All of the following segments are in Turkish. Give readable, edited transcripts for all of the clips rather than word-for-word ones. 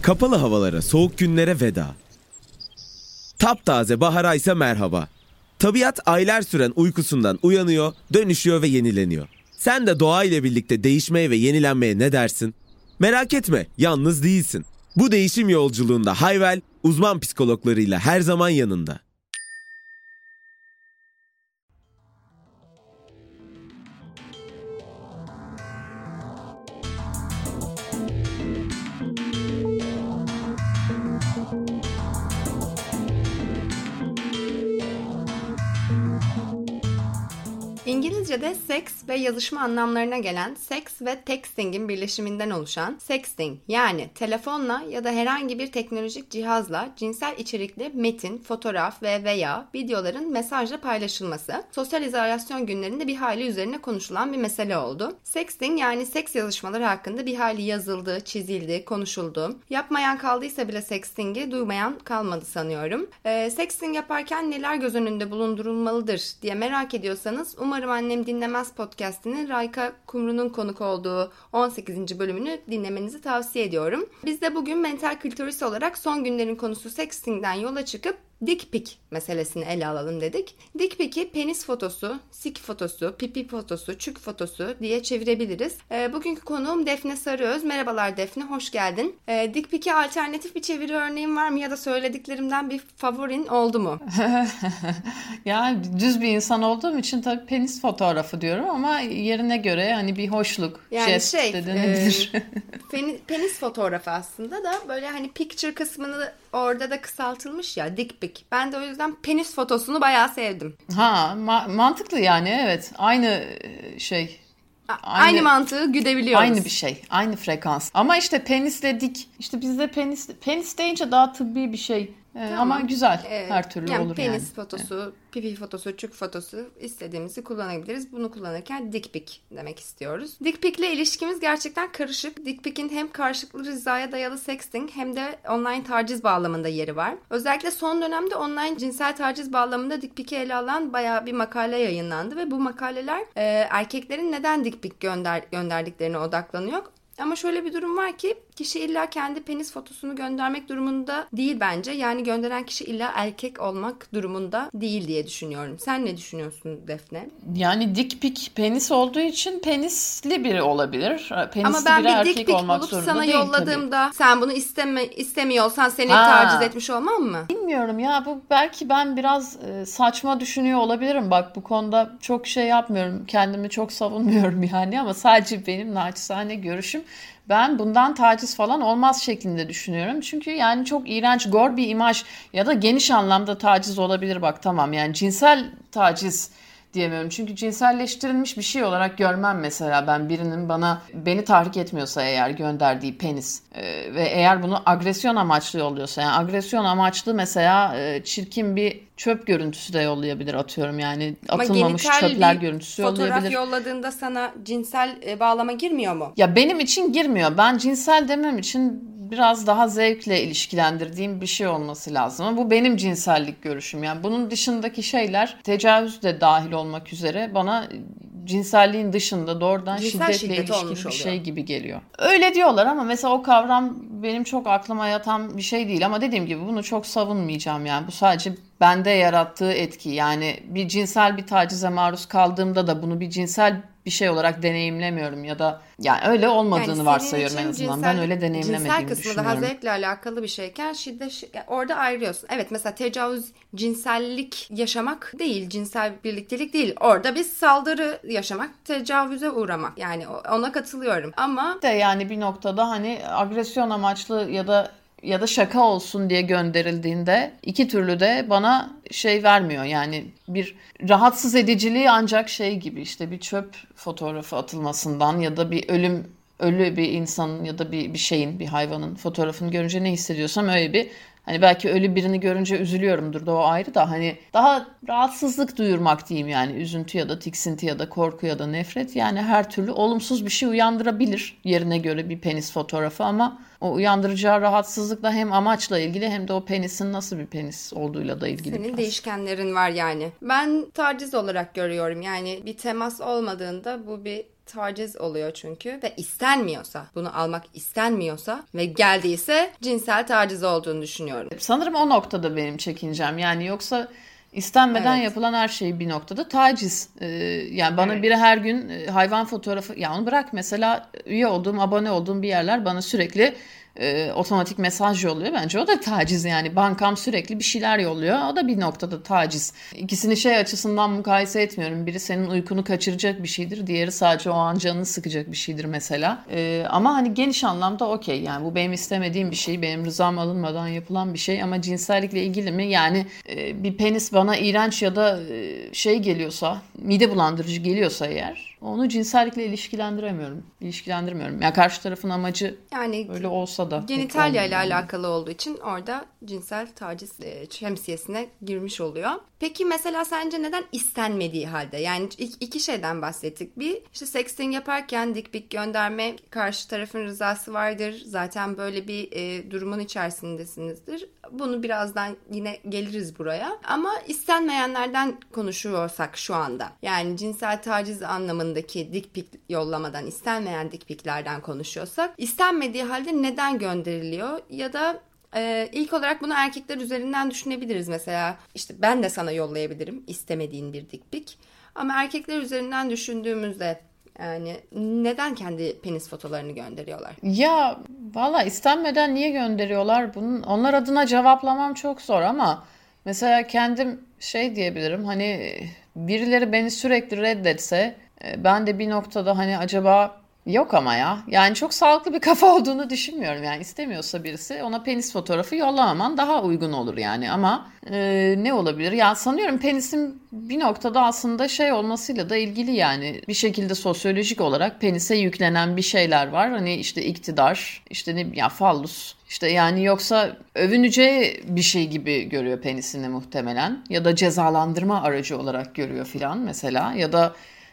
Kapalı havalara, soğuk günlere veda. Taptaze bahara ise merhaba. Tabiat aylar süren uykusundan uyanıyor, dönüşüyor ve yenileniyor. Sen de doğa ile birlikte değişmeye ve yenilenmeye ne dersin? Merak etme, yalnız değilsin. Bu değişim yolculuğunda Hayvel, uzman psikologlarıyla her zaman yanında. İngilizce'de seks ve yazışma anlamlarına gelen seks ve texting'in birleşiminden oluşan sexting, yani telefonla ya da herhangi bir teknolojik cihazla cinsel içerikli metin, fotoğraf ve veya videoların mesajla paylaşılması, sosyal izolasyon günlerinde bir hayli üzerine konuşulan bir mesele oldu. Sexting, yani seks yazışmaları hakkında bir hayli yazıldı, çizildi, konuşuldu. Yapmayan kaldıysa bile sexting'i duymayan kalmadı sanıyorum. Sexting yaparken neler göz önünde bulundurulmalıdır diye merak ediyorsanız umarım Annem Dinlemez podcast'inin Rayka Kumru'nun konuk olduğu 18. bölümünü dinlemenizi tavsiye ediyorum. Biz de bugün mental klitoris olarak son günlerin konusu sexting'den yola çıkıp dick pic meselesini ele alalım dedik. Dick pic'i penis fotosu, sik fotosu, pipi fotosu, çük fotosu diye çevirebiliriz. Bugünkü konuğum Defne Sarıöz. Merhabalar Defne, hoş geldin. Dick pic'e alternatif bir çeviri örneğin var mı ya da söylediklerimden bir favorin oldu mu? Ya düz bir insan olduğum için tabii penis fotoğrafı diyorum ama yerine göre hani bir hoşluk, yani jest de denebilir. Penis fotoğrafı aslında da böyle hani picture kısmını orada da kısaltılmış ya, dick pic. Ben de o yüzden penis fotosunu bayağı sevdim. Mantıklı yani, evet. Aynı şey. Aynı mantığı güdebiliyoruz. Aynı bir şey. Aynı frekans. Ama işte penisle dik. İşte bizde penis deyince daha tıbbi bir şey. Tamam. Ama güzel. Her türlü yani olur penis fotosu, pipi fotosu, çük fotosu istediğimizi kullanabiliriz. Bunu kullanırken dick pic demek istiyoruz. Dick pic ile ilişkimiz gerçekten karışık. Dick pic'in hem karşılıklı rızaya dayalı sexting hem de online taciz bağlamında yeri var. Özellikle son dönemde online cinsel taciz bağlamında dick pic'i ele alan bayağı bir makale yayınlandı ve bu makaleler erkeklerin neden dick pic gönderdiklerine odaklanıyor. Ama şöyle bir durum var ki kişi illa kendi penis fotosunu göndermek durumunda değil bence. Yani gönderen kişi illa erkek olmak durumunda değil diye düşünüyorum. Sen ne düşünüyorsun Defne? Yani dick pic penis olduğu için penisli biri olabilir. Penisli ama ben biri bir erkek dick pic olmak bulup zorunda sana değil yolladığımda tabii. sen bunu istemiyorsan seni taciz etmiş olmam mı? Bilmiyorum ya, bu belki ben biraz saçma düşünüyor olabilirim. Bak, bu konuda çok şey yapmıyorum. Kendimi çok savunmuyorum yani, ama sadece benim naçizane görüşüm. Ben bundan taciz falan olmaz şeklinde düşünüyorum. Çünkü yani çok iğrenç, gor bir imaj ya da geniş anlamda taciz olabilir. Bak tamam, yani cinsel taciz diyemiyorum. Çünkü cinselleştirilmiş bir şey olarak görmem mesela ben birinin beni tahrik etmiyorsa eğer gönderdiği penis ve eğer bunu agresyon amaçlı yolluyorsa, yani agresyon amaçlı mesela çirkin bir çöp görüntüsü de yollayabilir, atıyorum yani atılmamış çöpler görüntüsü yollayabilir. Fotoğraf yolladığında sana cinsel bağlama girmiyor mu? Ya benim için girmiyor. Ben cinsel demem için biraz daha zevkle ilişkilendirdiğim bir şey olması lazım. Ama bu benim cinsellik görüşüm. Yani bunun dışındaki şeyler, tecavüz de dahil olmak üzere, bana cinselliğin dışında doğrudan şiddetle ilişkili bir şey gibi geliyor. Öyle diyorlar ama mesela o kavram benim çok aklıma yatan bir şey değil. Ama dediğim gibi bunu çok savunmayacağım yani. Bu sadece bende yarattığı etki. Yani bir cinsel bir tacize maruz kaldığımda da bunu bir cinsel bir şey olarak deneyimlemiyorum ya da yani öyle olmadığını yani varsayıyorum en azından. Ben öyle deneyimlemediğimi cinsel düşünüyorum. Cinsel kısmı daha zevkle alakalı bir şeyken orada ayırıyorsun. Evet, mesela tecavüz cinsellik yaşamak değil, cinsel birliktelik değil. Orada bir saldırı yaşamak, tecavüze uğramak. Yani ona katılıyorum. Ama de yani bir noktada hani agresyon amaçlı ya da şaka olsun diye gönderildiğinde iki türlü de bana şey vermiyor. Yani bir rahatsız ediciliği ancak şey gibi, işte bir çöp fotoğrafı atılmasından ya da bir ölü bir insanın ya da bir şeyin, bir hayvanın fotoğrafını görünce ne hissediyorsam öyle bir, hani belki ölü birini görünce üzülüyorumdur da o ayrı da, hani daha rahatsızlık duyurmak diyeyim yani, üzüntü ya da tiksinti ya da korku ya da nefret, yani her türlü olumsuz bir şey uyandırabilir yerine göre bir penis fotoğrafı, ama o uyandıracağı rahatsızlıkla hem amaçla ilgili hem de o penisin nasıl bir penis olduğuyla da ilgili. Senin biraz. değişkenlerin var yani. Ben taciz olarak görüyorum. Yani bir temas olmadığında bu bir taciz oluyor çünkü ve istenmiyorsa, bunu almak istenmiyorsa ve geldiyse cinsel taciz olduğunu düşünüyorum. Sanırım o noktada benim çekincem. Yani yoksa istenmeden yapılan her şey bir noktada taciz. Yani bana biri her gün hayvan fotoğrafı, ya onu bırak, mesela üye olduğum, abone olduğum bir yerler bana sürekli otomatik mesaj yolluyor. Bence o da taciz yani. Bankam sürekli bir şeyler yolluyor. O da bir noktada taciz. İkisini şey açısından mukayese etmiyorum. Biri senin uykunu kaçıracak bir şeydir. Diğeri sadece o an canını sıkacak bir şeydir mesela. Ama hani geniş anlamda okey. Yani bu benim istemediğim bir şey. Benim rızam alınmadan yapılan bir şey. Ama cinsellikle ilgili mi? Yani bir penis bana iğrenç ya da şey geliyorsa, mide bulandırıcı geliyorsa eğer, onu cinsellikle ilişkilendirmiyorum. Yani karşı tarafın amacı yani öyle olsa da. Genitalya ile alakalı olduğu için orada cinsel taciz şemsiyesine girmiş oluyor. Peki mesela sence neden istenmediği halde? Yani iki şeyden bahsettik. Bir, işte sexting yaparken dick pic gönderme, karşı tarafın rızası vardır. Zaten böyle bir durumun içerisindesinizdir. Bunu birazdan yine geliriz buraya. Ama istenmeyenlerden konuşuyorsak şu anda. Yani cinsel taciz anlamındaki dick pic yollamadan, istenmeyen dick pic'lerden konuşuyorsak, istenmediği halde neden gönderiliyor? Ya da ilk olarak bunu erkekler üzerinden düşünebiliriz mesela. İşte ben de sana yollayabilirim istemediğin bir dick pic. Ama erkekler üzerinden düşündüğümüzde yani neden kendi penis fotolarını gönderiyorlar? Ya valla istenmeden niye gönderiyorlar? Onlar adına cevaplamam çok zor ama mesela kendim şey diyebilirim, hani birileri beni sürekli reddetse ben de bir noktada hani acaba yok ama ya. Yani çok sağlıklı bir kafa olduğunu düşünmüyorum. Yani istemiyorsa birisi, ona penis fotoğrafı yollamaman daha uygun olur yani. Ama ne olabilir? Ya sanıyorum penisin bir noktada aslında şey olmasıyla da ilgili yani. Bir şekilde sosyolojik olarak penise yüklenen bir şeyler var. Hani işte iktidar, işte ne ya fallus. İşte yani yoksa övüneceği bir şey gibi görüyor penisini muhtemelen. Ya da cezalandırma aracı olarak görüyor filan mesela. Ya da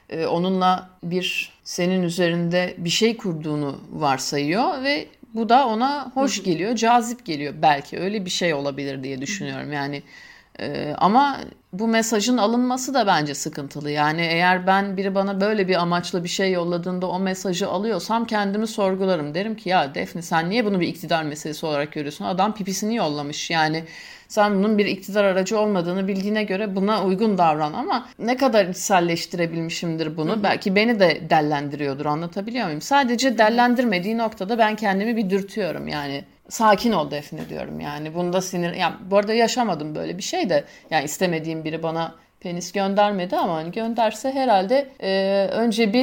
onunla bir senin üzerinde bir şey kurduğunu varsayıyor ve bu da ona hoş geliyor, cazip geliyor. Belki öyle bir şey olabilir diye düşünüyorum yani. Ama bu mesajın alınması da bence sıkıntılı. Yani eğer biri bana böyle bir amaçla bir şey yolladığında o mesajı alıyorsam kendimi sorgularım. Derim ki ya Defne, sen niye bunu bir iktidar meselesi olarak görüyorsun? Adam pipisini yollamış yani. Sen bunun bir iktidar aracı olmadığını bildiğine göre buna uygun davran, ama ne kadar içselleştirebilmişimdir bunu. Belki beni de dellendiriyordur, anlatabiliyor muyum? Sadece dellendirmediği noktada ben kendimi bir dürtüyorum yani. Sakin ol Defne diyorum yani. Bunda sinir... Yani bu arada yaşamadım böyle bir şey de. Yani istemediğim biri bana penis göndermedi ama hani gönderse herhalde önce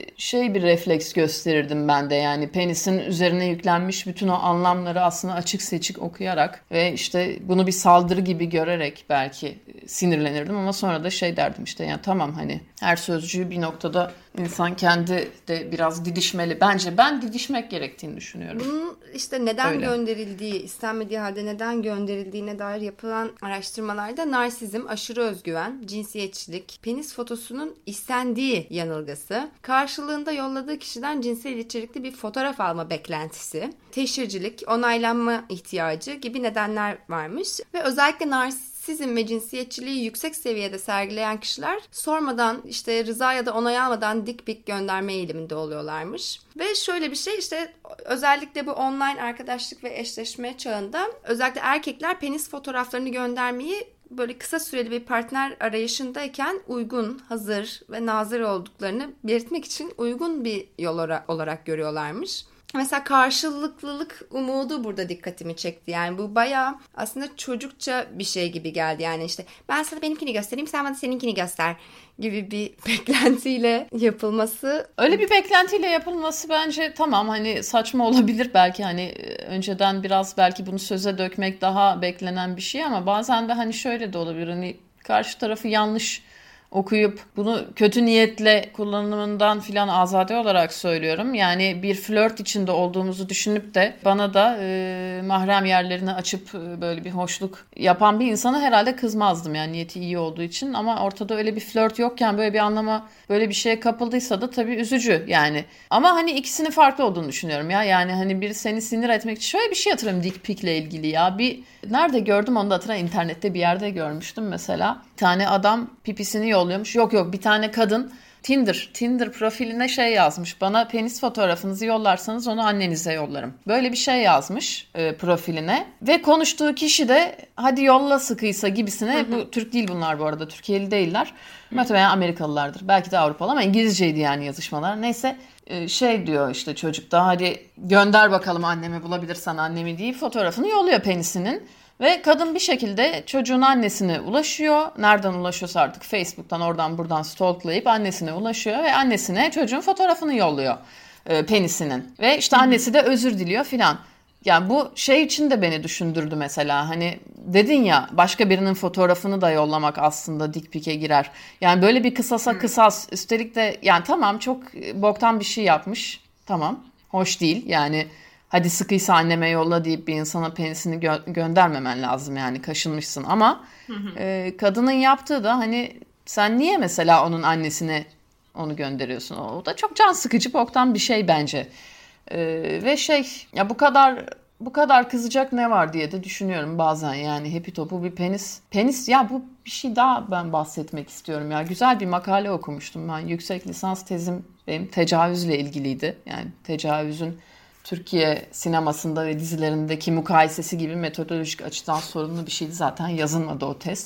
bir refleks gösterirdim ben de. Yani penisin üzerine yüklenmiş bütün o anlamları aslında açık seçik okuyarak ve işte bunu bir saldırı gibi görerek belki sinirlenirdim, ama sonra da şey derdim işte, yani tamam, hani her sözcüğü bir noktada insan kendi de biraz didişmeli. Bence ben didişmek gerektiğini düşünüyorum. Bunun işte neden gönderildiği, istenmediği halde neden gönderildiğine dair yapılan araştırmalarda narsizm, aşırı özgüven, cinsiyetçilik, penis fotosunun istendiği yanılgısı, karşılığında yolladığı kişiden cinsel içerikli bir fotoğraf alma beklentisi, teşhircilik, onaylanma ihtiyacı gibi nedenler varmış. Ve özellikle narsizm ve cinsiyetçiliği yüksek seviyede sergileyen kişiler sormadan, işte rıza ya da onay almadan dick pic gönderme eğiliminde oluyorlarmış. Ve şöyle bir şey, işte özellikle bu online arkadaşlık ve eşleşme çağında özellikle erkekler penis fotoğraflarını göndermeyi böyle kısa süreli bir partner arayışındayken uygun, hazır ve nazır olduklarını belirtmek için uygun bir yol olarak görüyorlarmış. Mesela karşılıklılık umudu burada dikkatimi çekti. Yani bu bayağı aslında çocukça bir şey gibi geldi. Yani işte ben sana benimkini göstereyim, sen bana seninkini göster gibi bir beklentiyle yapılması. Öyle bir beklentiyle yapılması bence tamam, hani saçma olabilir belki, hani önceden biraz belki bunu söze dökmek daha beklenen bir şey, ama bazen de hani şöyle de olabilir, hani karşı tarafı yanlış okuyup bunu kötü niyetle kullanımından filan azade olarak söylüyorum. Yani bir flört içinde olduğumuzu düşünüp de bana da mahrem yerlerini açıp böyle bir hoşluk yapan bir insana herhalde kızmazdım yani niyeti iyi olduğu için. Ama ortada öyle bir flört yokken böyle bir anlama, böyle bir şeye kapıldıysa da tabii üzücü yani. Ama hani ikisinin farklı olduğunu düşünüyorum ya. Yani hani bir seni sinir etmek için şöyle bir şey hatırlıyorum dick pic'le ilgili ya. Bir nerede gördüm onu da hatırlamıyorum. İnternette bir yerde görmüştüm mesela. Bir tane adam pipisini yolluyormuş. Yok bir tane kadın Tinder profiline şey yazmış. Bana penis fotoğrafınızı yollarsanız onu annenize yollarım. Böyle bir şey yazmış profiline. Ve konuştuğu kişi de hadi yolla sıkıysa gibisine. Bu Türk değil bunlar bu arada. Türkiye'li değiller. Muhtemelen Amerikalılardır. Belki de Avrupalı ama İngilizceydi yani yazışmalar. Neyse şey diyor işte çocuk da hadi gönder bakalım annemi bulabilirsen annemi deyip fotoğrafını yolluyor penisinin. Ve kadın bir şekilde çocuğun annesine ulaşıyor. Nereden ulaşıyorsa artık Facebook'tan oradan buradan stalklayıp annesine ulaşıyor. Ve annesine çocuğun fotoğrafını yolluyor penisinin. Ve işte annesi de özür diliyor filan. Yani bu şey için de beni düşündürdü mesela. Hani dedin ya başka birinin fotoğrafını da yollamak aslında dick pic'e girer. Yani böyle bir kısasa kısas. Üstelik de yani tamam çok boktan bir şey yapmış. Tamam hoş değil yani. Hadi sıkıysa anneme yolla deyip bir insana penisini göndermemen lazım yani kaşınmışsın ama kadının yaptığı da hani sen niye mesela onun annesine onu gönderiyorsun? O da çok can sıkıcı boktan bir şey bence. Ve şey ya bu kadar kızacak ne var diye de düşünüyorum bazen yani hepi topu bir penis ya bu bir şey daha ben bahsetmek istiyorum ya güzel bir makale okumuştum ben yüksek lisans tezim benim tecavüzle ilgiliydi yani tecavüzün Türkiye sinemasında ve dizilerindeki mukayesesi gibi metodolojik açıdan sorunlu bir şeydi zaten yazılmadı o tez.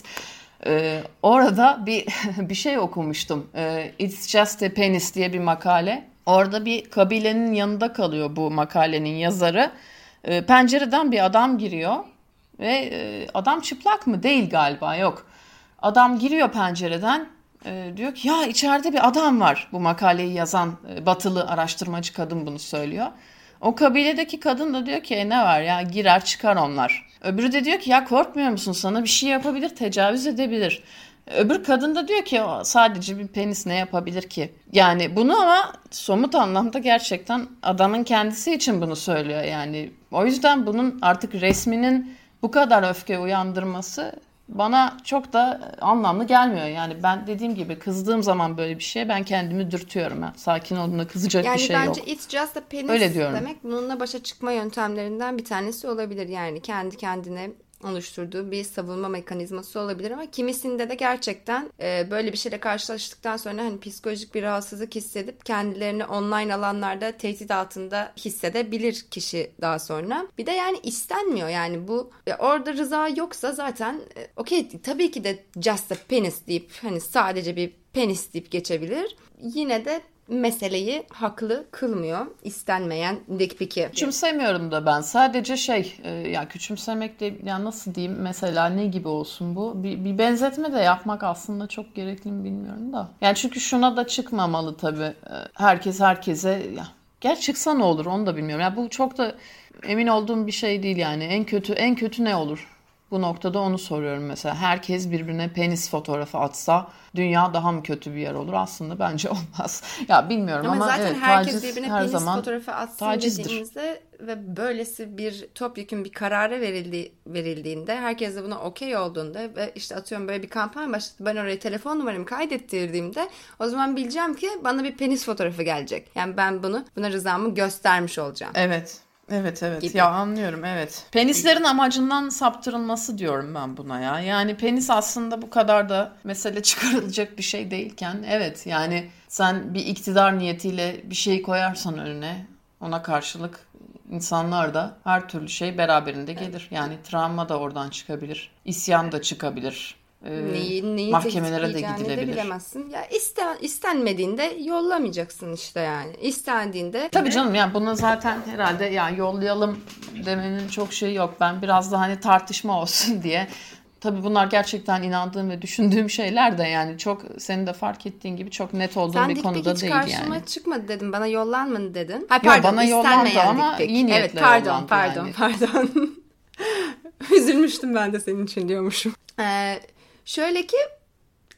Orada bir şey okumuştum. It's Just a Penis diye bir makale. Orada bir kabilenin yanında kalıyor bu makalenin yazarı. Pencereden bir adam giriyor ve adam çıplak mı? Değil galiba yok. Adam giriyor pencereden diyor ki ya içeride bir adam var. Bu makaleyi yazan batılı araştırmacı kadın bunu söylüyor. O kabiledeki kadın da diyor ki ne var ya girer çıkar onlar. Öbürü de diyor ki ya korkmuyor musun sana bir şey yapabilir tecavüz edebilir. Öbür kadın da diyor ki sadece bir penis ne yapabilir ki? Yani bunu ama somut anlamda gerçekten adamın kendisi için bunu söylüyor yani. O yüzden bunun artık resminin bu kadar öfke uyandırması bana çok da anlamlı gelmiyor. Yani ben dediğim gibi kızdığım zaman böyle bir şeye ben kendimi dürtüyorum. Yani sakin olduğunda kızacak yani bir şey yok. Yani bence it's just a penis öyle diyorum. Demek bununla başa çıkma yöntemlerinden bir tanesi olabilir. Yani kendi kendine oluşturduğu bir savunma mekanizması olabilir ama kimisinde de gerçekten böyle bir şeyle karşılaştıktan sonra hani psikolojik bir rahatsızlık hissedip kendilerini online alanlarda tehdit altında hissedebilir kişi daha sonra. Bir de yani istenmiyor yani bu orada rıza yoksa zaten okey tabii ki de just a penis deyip hani sadece bir penis deyip geçebilir. Yine de meseleyi haklı kılmıyor istenmeyen dick pic'i. Küçümsemiyorum da ben. Sadece ya küçümsemek de ya nasıl diyeyim mesela ne gibi olsun bu? Bir benzetme de yapmak aslında çok gerekli mi bilmiyorum da. Yani çünkü şuna da çıkmamalı tabii. Herkes herkese ya gel çıksa ne olur onu da bilmiyorum. Ya bu çok da emin olduğum bir şey değil yani. En kötü ne olur? Bu noktada onu soruyorum mesela. Herkes birbirine penis fotoğrafı atsa dünya daha mı kötü bir yer olur? Aslında bence olmaz. Ya bilmiyorum ama zaten evet, herkes taciz birbirine her penis zaman fotoğrafı atsın tacizdir. dediğimizde ve böylesi bir topyekün bir karara verildiğinde herkes de buna okey olduğunda ve işte atıyorum böyle bir kampanya başladı. Ben oraya telefon numaramı kaydettirdiğimde o zaman bileceğim ki bana bir penis fotoğrafı gelecek. Yani ben buna rızamı göstermiş olacağım. Evet. Gibi. Ya anlıyorum evet. Penislerin amacından saptırılması diyorum ben buna ya. Yani penis aslında bu kadar da mesele çıkarılacak bir şey değilken evet yani sen bir iktidar niyetiyle bir şey koyarsan önüne ona karşılık insanlar da her türlü şey beraberinde gelir. Yani travma da oradan çıkabilir. İsyan da çıkabilir. Neyi mahkemelere de gidilebilir. De bilemezsin. Ya istenmediğinde yollamayacaksın işte yani. İstendiğinde tabii canım yani bunu zaten herhalde yani yollayalım demenin çok şeyi yok. Ben biraz da hani tartışma olsun diye. Tabii bunlar gerçekten inandığım ve düşündüğüm şeyler de yani çok senin de fark ettiğin gibi çok net olduğum bir konuda değil yani. Sen karşıma çıkmadı dedim. Bana yollanmadı dedin. Pardon, bana yollandı ama iyi niyetle evet, pardon, yollandı pardon. Üzülmüştüm ben de senin için diyormuşum. Şöyle ki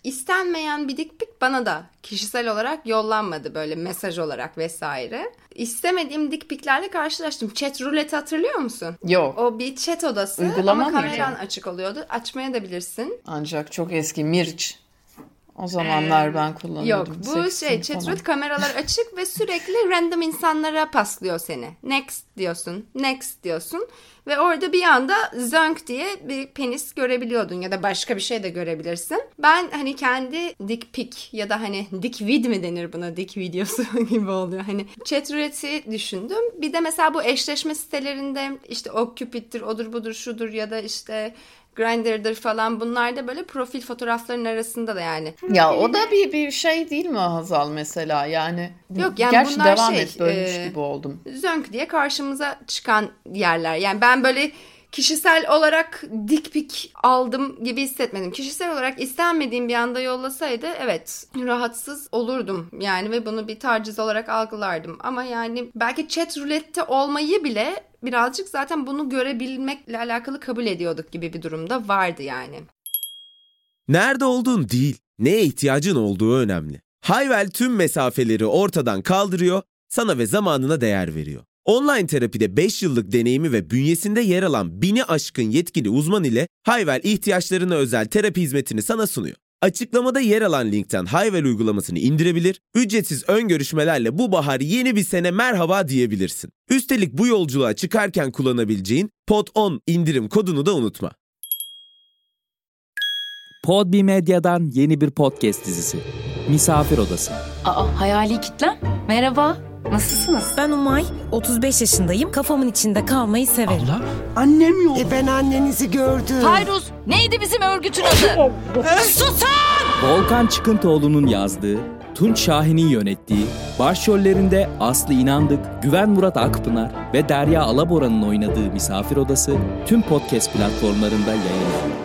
istenmeyen bir dick pic bana da kişisel olarak yollanmadı, böyle mesaj olarak vesaire. İstemediğim dick pic'lerle karşılaştım. Chat roulette hatırlıyor musun? Yok. O bir chat odası Uygulama ama mıydı? kameran açık oluyordu. Açmaya da bilirsin. Ancak çok eski Mirç. O zamanlar ben kullanıyordum. Yok, bu chat roulette, kameralar açık ve sürekli random insanlara paslıyor seni. Next diyorsun, next diyorsun ve orada bir anda zönk diye bir penis görebiliyordun ya da başka bir şey de görebilirsin. Ben hani kendi dick pic ya da hani dick vid mi denir buna, dick videosu gibi oluyor. Hani chat roulette'i düşündüm. Bir de mesela bu eşleşme sitelerinde işte OkCupid'dir, odur budur şudur ya da işte Grindr'dır falan, bunlar da böyle profil fotoğrafların arasında da yani. Ya o da bir şey değil mi Hazal mesela yani? Yok yani gerçi bunlar devam et, bölmüş gibi oldum. Zönk diye karşımıza çıkan yerler. Yani ben böyle kişisel olarak dick pic aldım gibi hissetmedim. Kişisel olarak istenmediğim bir anda yollasaydı evet rahatsız olurdum yani ve bunu bir taciz olarak algılardım. Ama yani belki chat roulette'te olmayı bile birazcık zaten bunu görebilmekle alakalı kabul ediyorduk gibi bir durumda vardı yani. Nerede olduğun değil, neye ihtiyacın olduğu önemli. Hayvel tüm mesafeleri ortadan kaldırıyor, sana ve zamanına değer veriyor. Online terapide 5 yıllık deneyimi ve bünyesinde yer alan 1000'i aşkın yetkili uzman ile Hayvel ihtiyaçlarına özel terapi hizmetini sana sunuyor. Açıklamada yer alan linkten Hayvel uygulamasını indirebilir, ücretsiz ön görüşmelerle bu bahar yeni bir sene merhaba diyebilirsin. Üstelik bu yolculuğa çıkarken kullanabileceğin POD10 indirim kodunu da unutma. Podbi Medya'dan yeni bir podcast dizisi. Misafir Odası. Hayali kitlem. Merhaba. Nasılsınız? Ben Umay, 35 yaşındayım. Kafamın içinde kalmayı severim. Abla, annem yok. Ben annenizi gördüm. Fayruz, neydi bizim örgütün adı? Susun! Volkan Çıkıntoğlu'nun yazdığı, Tunç Şahin'in yönettiği, başrollerinde Aslı İnandık, Güven Murat Akpınar ve Derya Alabora'nın oynadığı Misafir Odası tüm podcast platformlarında yayınlanıyor.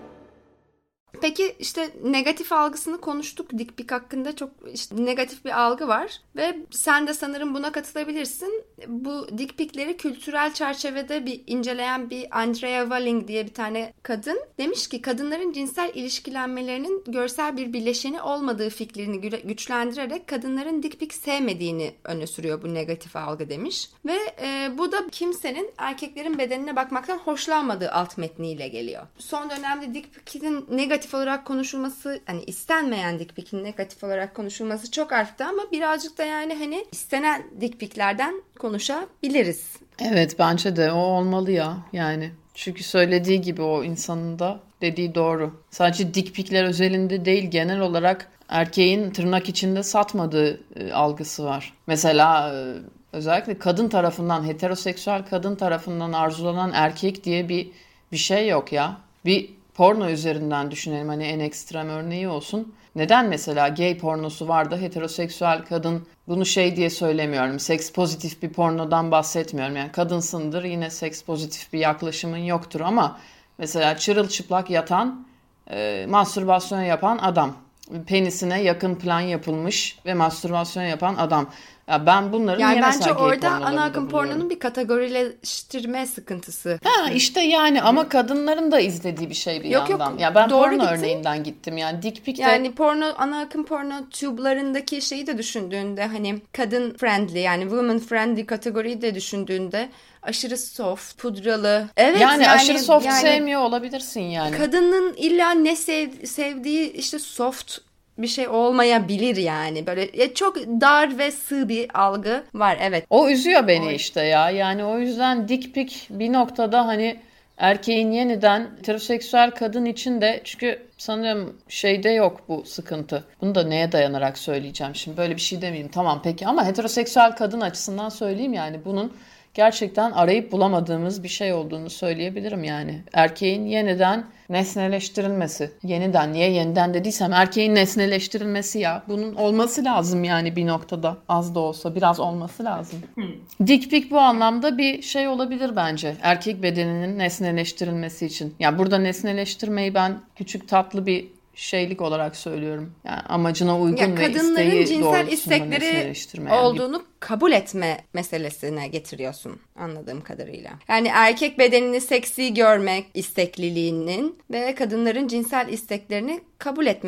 Peki işte negatif algısını konuştuk. Dick pic hakkında çok işte negatif bir algı var ve sen de sanırım buna katılabilirsin. Bu dick pic'leri kültürel çerçevede bir inceleyen bir Andrea Walling diye bir tane kadın demiş ki kadınların cinsel ilişkilenmelerinin görsel bir bileşeni olmadığı fikrini güçlendirerek kadınların dick pic sevmediğini öne sürüyor bu negatif algı demiş. Ve bu da kimsenin erkeklerin bedenine bakmaktan hoşlanmadığı alt metniyle geliyor. Son dönemde dick pic'in negatif olarak konuşulması, hani istenmeyen dick pic'in negatif olarak konuşulması çok arttı ama birazcık da yani hani istenen dick pic'lerden konuşabiliriz. Evet, bence de o olmalı ya yani. Çünkü söylediği gibi o insanın da dediği doğru. Sadece dick pic'ler özelinde değil, genel olarak erkeğin tırnak içinde satmadığı algısı var. Mesela özellikle kadın tarafından, heteroseksüel kadın tarafından arzulanan erkek diye bir şey yok ya. Bir porno üzerinden düşünelim, hani en ekstrem örneği olsun. Neden mesela gay pornosu var da heteroseksüel kadın, bunu şey diye söylemiyorum, seks pozitif bir pornodan bahsetmiyorum. Yani kadınsındır, yine seks pozitif bir yaklaşımın yoktur ama mesela çırılçıplak yatan, mastürbasyon yapan adam, penisine yakın plan yapılmış ve mastürbasyon yapan adam. Ya ben bunların yani niye bence mesela gay orada ana pornolarında akım buluyorum? pornonun bir kategorileştirme sıkıntısı. Ha işte yani ama kadınların da izlediği bir şey bir Yok, yandan. yok, Ya ben doğru porno gittin. örneğinden gittim yani dick pic de. Yani porno, ana akım porno tube'larındaki şeyi de düşündüğünde hani kadın friendly yani woman friendly kategoriyi de düşündüğünde aşırı soft, pudralı. Evet yani aşırı soft yani sevmiyor olabilirsin yani. kadının illa ne sevdiği işte soft bir şey olmayabilir yani. Böyle çok dar ve sığ bir algı var, evet. O üzüyor beni işte ya. Yani o yüzden dick pic bir noktada hani erkeğin yeniden heteroseksüel kadın için de, çünkü sanırım şeyde yok bu sıkıntı. Bunu da neye dayanarak söyleyeceğim şimdi, böyle bir şey demeyeyim tamam peki, ama heteroseksüel kadın açısından söyleyeyim yani bunun gerçekten arayıp bulamadığımız bir şey olduğunu söyleyebilirim yani. Erkeğin yeniden nesneleştirilmesi. Yeniden, niye yeniden dediysem erkeğin nesneleştirilmesi ya. Bunun olması lazım yani bir noktada. Az da olsa biraz olması lazım. Dick pic bu anlamda bir şey olabilir bence. Erkek bedeninin nesneleştirilmesi için. Ya burada nesneleştirmeyi ben küçük tatlı bir şeylik olarak söylüyorum. Yani amacına uygun ve kadınların isteği cinsel doğrultusunda istekleri nesneleştirme. Yani olduğunu kabul etme meselesine getiriyorsun anladığım kadarıyla. Yani erkek bedenini seksi görmek istekliliğinin ve kadınların cinsel isteklerini kabul etme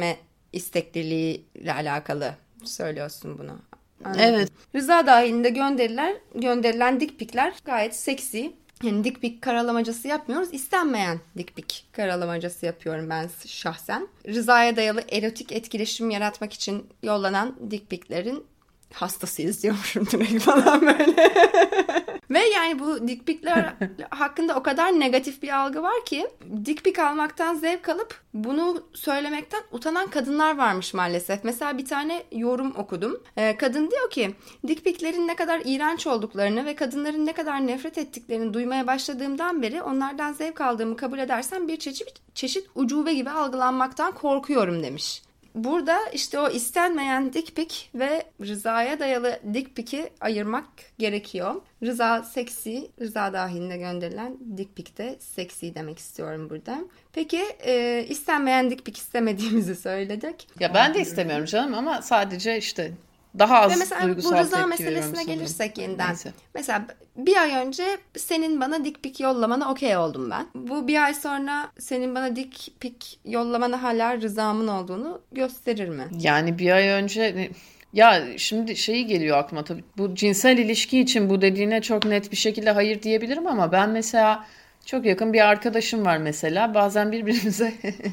istekliliğiyle alakalı söylüyorsun bunu. Anladım. Evet. Rıza dahilinde gönderilen dick pic'ler gayet seksi. Yani dick pic karalamacası yapmıyoruz. İstenmeyen dick pic karalamacası yapıyorum ben şahsen. Rızaya dayalı erotik etkileşim yaratmak için yollanan dick pic'lerin hastasıyız diyormuşum direkt falan böyle. Ve yani bu dick pic'ler hakkında o kadar negatif bir algı var ki dick pic almaktan zevk alıp bunu söylemekten utanan kadınlar varmış maalesef. Mesela bir tane yorum okudum. Kadın diyor ki dick pic'lerin ne kadar iğrenç olduklarını ve kadınların ne kadar nefret ettiklerini duymaya başladığımdan beri onlardan zevk aldığımı kabul edersem bir çeşit ucube gibi algılanmaktan korkuyorum demiş. Burada işte o istenmeyen dick pic ve rızaya dayalı dick pic'i ayırmak gerekiyor. Rıza seksi, rıza dahilinde gönderilen dick pic de seksi demek istiyorum burada. Peki istenmeyen dick pic istemediğimizi söyledik. Ya ben de istemiyorum canım ama sadece işte daha az duygusal tepki veriyorum. Mesela bu rıza meselesine gelirsek yeniden. Neyse. Mesela bir ay önce senin bana dick pic yollamana okey oldum ben. Bu bir ay sonra senin bana dick pic yollamana hala rızamın olduğunu gösterir mi? Yani bir ay önce... Ya şimdi şeyi geliyor aklıma tabii. Bu cinsel ilişki için bu dediğine çok net bir şekilde hayır diyebilirim ama ben mesela... Çok yakın bir arkadaşım var mesela. Bazen birbirimize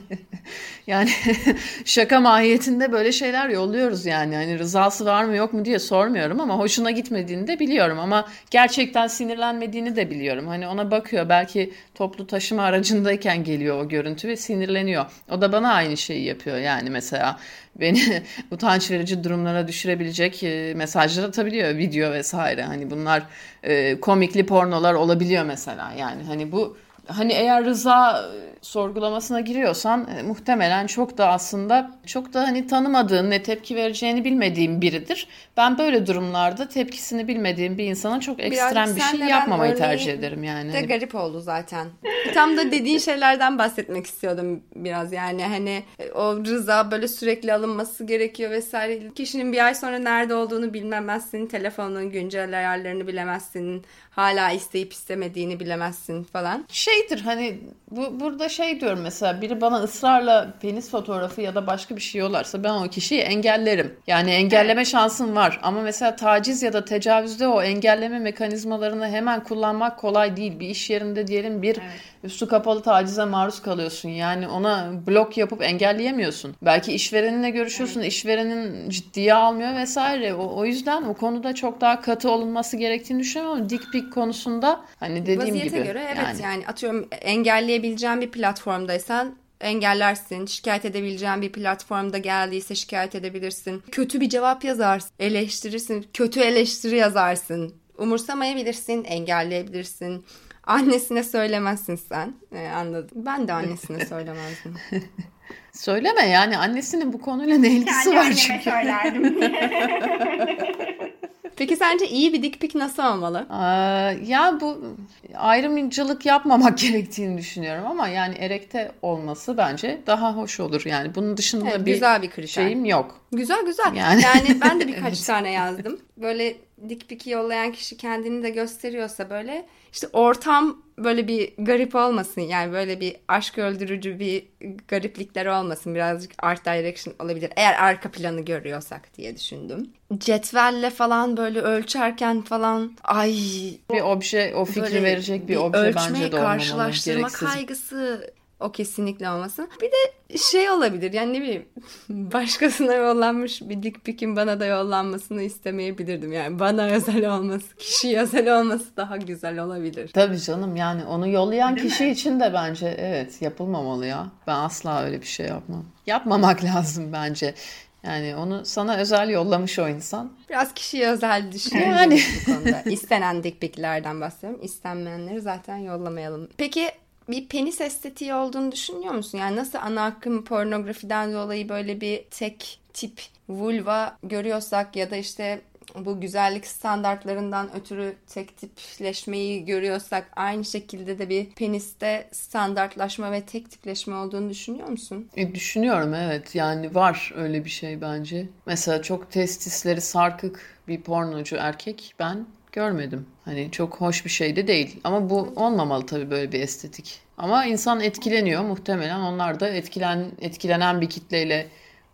yani şaka mahiyetinde böyle şeyler yolluyoruz yani. Hani rızası var mı yok mu diye sormuyorum ama hoşuna gitmediğini de biliyorum. Ama gerçekten sinirlenmediğini de biliyorum. Hani ona bakıyor, belki toplu taşıma aracındayken geliyor o görüntü ve sinirleniyor. O da bana aynı şeyi yapıyor yani mesela. Beni utanç verici durumlara düşürebilecek mesajlar atabiliyor, video vesaire. Hani bunlar komikli pornolar olabiliyor mesela. Yani hani bu, hani eğer rıza sorgulamasına giriyorsan muhtemelen çok da hani tanımadığın, ne tepki vereceğini bilmediğin biridir. Ben böyle durumlarda tepkisini bilmediğim bir insana çok ekstrem bir şey yapmamayı tercih ederim yani. De garip oldu zaten. Tam da dediğin şeylerden bahsetmek istiyordum biraz yani hani o rıza böyle sürekli alınması gerekiyor vesaire. Kişinin bir ay sonra nerede olduğunu bilmemezsin, telefonun güncel ayarlarını bilemezsin, hala isteyip istemediğini bilemezsin falan. Şeydir hani burada şey diyorum, mesela biri bana ısrarla penis fotoğrafı ya da başka bir şey yollarsa ben o kişiyi engellerim. Yani engelleme şansım var ama mesela taciz ya da tecavüzde o engelleme mekanizmalarını hemen kullanmak kolay değil. Bir iş yerinde diyelim bir üstü kapalı tacize maruz kalıyorsun. Yani ona blok yapıp engelleyemiyorsun. Belki işvereninle görüşüyorsun. İşverenin ciddiye almıyor vesaire. O yüzden o konuda çok daha katı olunması gerektiğini düşünüyorum ama dick pic konusunda hani dediğim vaziyete gibi. Göre evet yani atıyorum engelleyebileceğin bir platformdaysan engellersin. Şikayet edebileceğin bir platformda geldiyse şikayet edebilirsin. Kötü bir cevap yazarsın, eleştirirsin. Kötü eleştiri yazarsın. Umursamayabilirsin, engelleyebilirsin. Annesine söylemezsin sen. Anladım. Ben de annesine söylemezdim. Söyleme yani, annesinin bu konuyla ne ilgisi var çünkü. Söylerdim. Peki sence iyi bir dick pic nasıl olmalı? Ya bu ayrımcılık yapmamak gerektiğini düşünüyorum ama yani erekte olması bence daha hoş olur. Yani bunun dışında evet, güzel bir kriter. Şeyim yok. Güzel. Yani ben de birkaç tane yazdım. Böyle dick pic'i yollayan kişi kendini de gösteriyorsa böyle işte ortam böyle bir garip olmasın. Yani böyle bir aşk öldürücü bir gariplikler olmasın. Birazcık art direction olabilir. Eğer arka planı görüyorsak diye düşündüm. Cetvelle falan böyle ölçerken falan bir obje, o fikri verecek bir obje bence de olmamalı. Karşılaştırma gereksiz. Kaygısı o kesinlikle olmasın. Bir de şey olabilir yani ne bileyim başkasına yollanmış bir dick pic'in bana da yollanmasını istemeyebilirdim. Yani bana özel olması, kişiye özel olması daha güzel olabilir. Tabii canım, yani onu yollayan değil kişi mi? için de bence evet yapılmamalı ya. Ben asla öyle bir şey yapmam. Yapmamak lazım bence. Yani onu sana özel yollamış o insan. Biraz kişiye özel düşünüyorum yani. Bu konuda. İstenen dick pic'lerden bahsediyorum. İstenmeyenleri zaten yollamayalım. Peki bir penis estetiği olduğunu düşünüyor musun? Yani nasıl ana akım pornografiden dolayı böyle bir tek tip vulva görüyorsak ya da işte bu güzellik standartlarından ötürü tek tipleşmeyi görüyorsak aynı şekilde de bir peniste standartlaşma ve tek tipleşme olduğunu düşünüyor musun? Düşünüyorum evet, yani var öyle bir şey bence. Mesela çok testisleri sarkık bir pornocu erkek ben görmedim. Hani çok hoş bir şey de değil. Ama bu olmamalı tabii, böyle bir estetik. Ama insan etkileniyor muhtemelen. Onlar da etkilenen bir kitleyle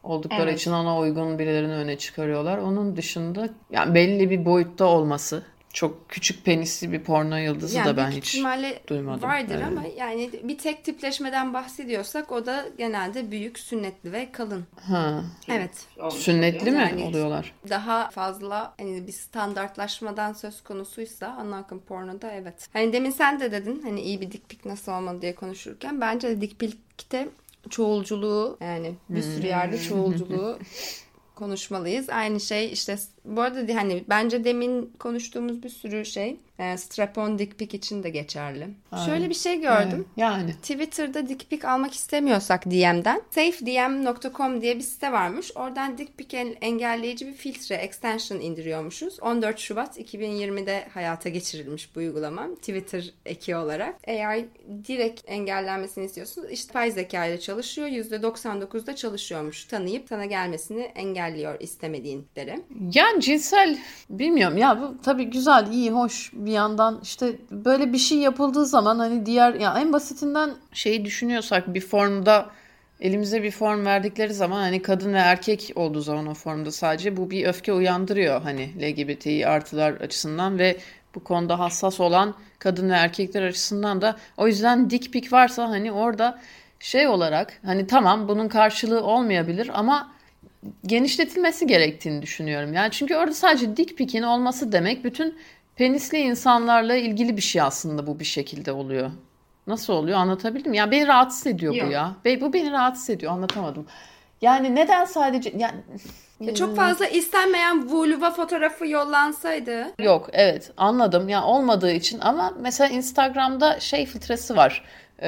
oldukları Evet. için ona uygun birilerini öne çıkarıyorlar. Onun dışında yani belli bir boyutta olması, çok küçük penisli bir porno yıldızı Yani da ben büyük hiç ihtimalle duymadım. vardır Evet. ama yani bir tek tipleşmeden bahsediyorsak o da genelde büyük, sünnetli ve kalın. Ha, Evet. sünnetli mi Yani oluyorlar? daha fazla hani bir standartlaşmadan söz konusuysa ana akım pornoda evet. Hani demin sen de dedin hani iyi bir dik pik nasıl olmalı diye konuşurken bence de dik pikte çoğulculuğu yani bir sürü yerde çoğulculuğu konuşmalıyız. Aynı şey işte bu arada hani bence demin konuştuğumuz bir sürü şey strap-on dick pic için de geçerli. Şöyle bir şey gördüm. Evet, yani. Twitter'da dick pic almak istemiyorsak DM'den safedm.com diye bir site varmış. Oradan dick pic engelleyici bir filtre extension indiriyormuşuz. 14 Şubat 2020'de hayata geçirilmiş bu uygulama. Twitter eki olarak. Eğer direkt engellenmesini istiyorsunuz işte yapay zeka ile çalışıyor. %99'da çalışıyormuş. Tanıyıp sana gelmesini engelliyor istemediğinleri. Yani cinsel bilmiyorum ya, bu tabii güzel, iyi, hoş bir yandan. İşte böyle bir şey yapıldığı zaman hani diğer ya en basitinden şeyi düşünüyorsak, bir formda elimize bir form verdikleri zaman hani kadın ve erkek olduğu zaman o formda sadece bu bir öfke uyandırıyor hani LGBTİ artılar açısından ve bu konuda hassas olan kadın ve erkekler açısından da. O yüzden dick pic varsa hani orada şey olarak hani tamam, bunun karşılığı olmayabilir ama genişletilmesi gerektiğini düşünüyorum. Yani çünkü orada sadece dick pic'in olması demek bütün penisli insanlarla ilgili bir şey aslında, bu bir şekilde oluyor. Nasıl oluyor, anlatabildim mi? Ya beni rahatsız ediyor bu ya. Bu beni rahatsız ediyor, anlatamadım. Yani neden sadece yani Çok fazla istenmeyen vulva fotoğrafı yollansaydı. yok, evet anladım ya, olmadığı için. Ama mesela Instagram'da şey filtresi var.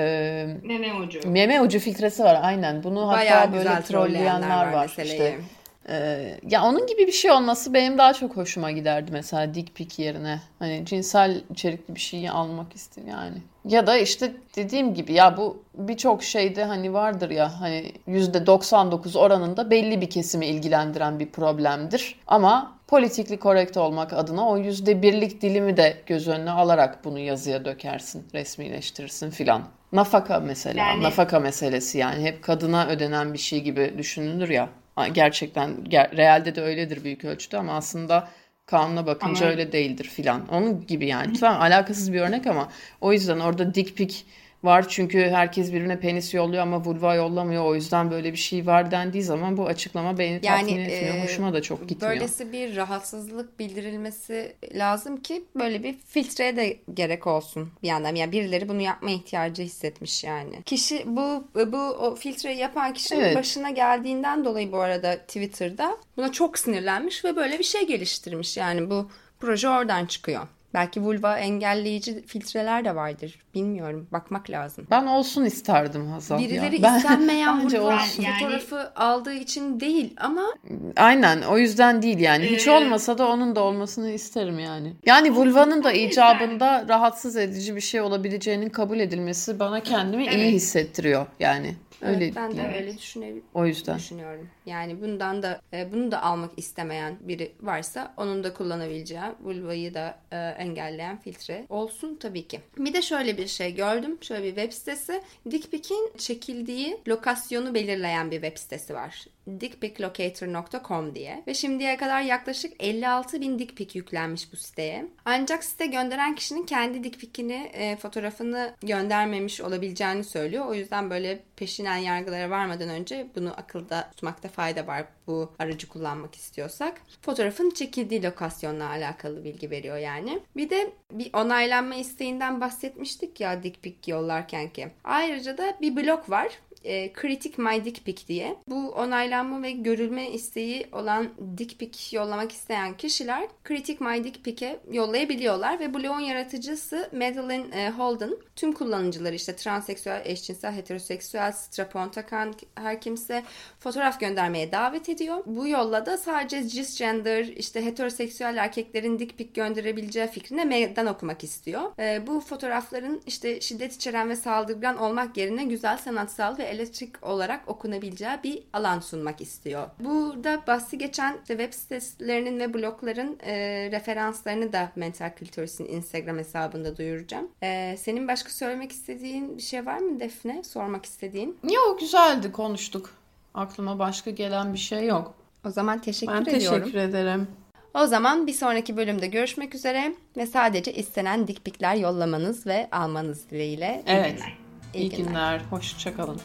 Meme ucu. Meme ucu filtresi var, aynen. Bunu Bayağı hatta böyle güzel trolleyenler var meseleyi. işte. Ya onun gibi bir şey olması benim daha çok hoşuma giderdi mesela dick pic yerine. Hani cinsel içerikli bir şeyi almak istedim yani. Ya da işte dediğim gibi ya, bu birçok şeyde hani vardır ya, hani %99 oranında belli bir kesimi ilgilendiren bir problemdir. Ama politically correct olmak adına o %1'lik dilimi de göz önüne alarak bunu yazıya dökersin, resmileştirirsin filan. Nafaka mesela, nafaka meselesi yani hep kadına ödenen bir şey gibi düşünülür ya. Gerçekten realde de öyledir büyük ölçüde ama aslında kanuna bakınca öyle değildir filan. Onun gibi yani. Tamam, alakasız bir örnek ama o yüzden orada dick pic var çünkü herkes birbirine penis yolluyor ama vulva yollamıyor. O yüzden böyle bir şey var dendiği zaman bu açıklama beni tatmin etmiyor. Hoşuma da çok gitmiyor. Böylesi bir rahatsızlık bildirilmesi lazım ki böyle bir filtreye de gerek olsun bir yandan. Yani birileri bunu yapma ihtiyacı hissetmiş yani. Kişi o filtreyi yapan kişinin başına geldiğinden dolayı bu arada Twitter'da buna çok sinirlenmiş ve böyle bir şey geliştirmiş. Yani bu proje oradan çıkıyor. Belki vulva engelleyici filtreler de vardır. Bilmiyorum. Bakmak lazım. Ben olsun isterdim Hazal ya. Birileri istenmeyen bence vulva olsun. fotoğrafı aldığı için değil ama Aynen, o yüzden değil yani. Hiç olmasa da onun da olmasını isterim yani. Yani vulvanın da icabında rahatsız edici bir şey olabileceğinin kabul edilmesi bana kendimi iyi hissettiriyor yani. Öyle evet, ben de yani. öyle O yüzden. düşünüyorum. Yani bunu da almak istemeyen biri varsa onun da kullanabileceği vulvayı da engelleyen filtre olsun tabii ki. Bir de şöyle bir şey gördüm. Şöyle bir web sitesi. Dick pic'in çekildiği lokasyonu belirleyen bir web sitesi var. dickpiclocator.com diye. Ve şimdiye kadar yaklaşık 56.000 dick pic yüklenmiş bu siteye. Ancak site gönderen kişinin kendi dick pic'ini, fotoğrafını göndermemiş olabileceğini söylüyor. O yüzden böyle peşinen yargılara varmadan önce bunu akılda tutmakta fayda var, bu aracı kullanmak istiyorsak. Fotoğrafın çekildiği lokasyonla alakalı bilgi veriyor yani. Bir de bir onaylanma isteğinden bahsetmiştik ya dick pic yollarken ki. Ayrıca da bir blog var. Critic My Dick Pic diye. Bu onaylanma ve görülme isteği olan dick pic yollamak isteyen kişiler Critic My Dick Pic'e yollayabiliyorlar ve blogun yaratıcısı Madeleine Holden tüm kullanıcıları işte transseksüel, eşcinsel, heteroseksüel, strap-on takan her kimse fotoğraf göndermeye davet ediyor. Bu yolla da sadece cisgender işte heteroseksüel erkeklerin dick pic gönderebileceği fikrine meydan okumak istiyor. Bu fotoğrafların işte şiddet içeren ve saldırgan olmak yerine güzel, sanatsal ve elektrik olarak okunabileceği bir alan sunmak istiyor. Burada bahsi geçen web sitelerinin ve blogların referanslarını da Mental Cultures'in Instagram hesabında duyuracağım. Senin başka söylemek istediğin bir şey var mı Defne? Sormak istediğin? Yok, güzeldi, konuştuk. Aklıma başka gelen bir şey yok. O zaman teşekkür Ben ediyorum. teşekkür ederim. O zaman bir sonraki bölümde görüşmek üzere ve sadece istenen dik pikler yollamanız ve almanız dileğiyle. Evet. İyi İyi günler. Hoşça kalın.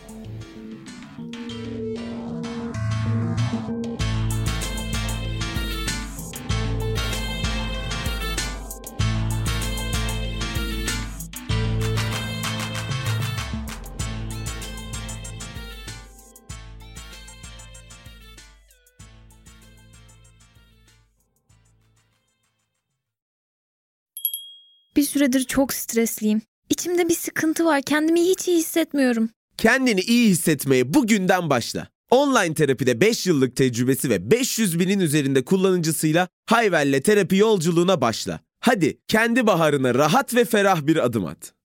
Bir süredir çok stresliyim. İçimde bir sıkıntı var. Kendimi hiç iyi hissetmiyorum. Kendini iyi hissetmeye bugünden başla. Online terapide 5 yıllık tecrübesi ve 500 binin üzerinde kullanıcısıyla Hayvel'le terapi yolculuğuna başla. Hadi kendi baharına rahat ve ferah bir adım at.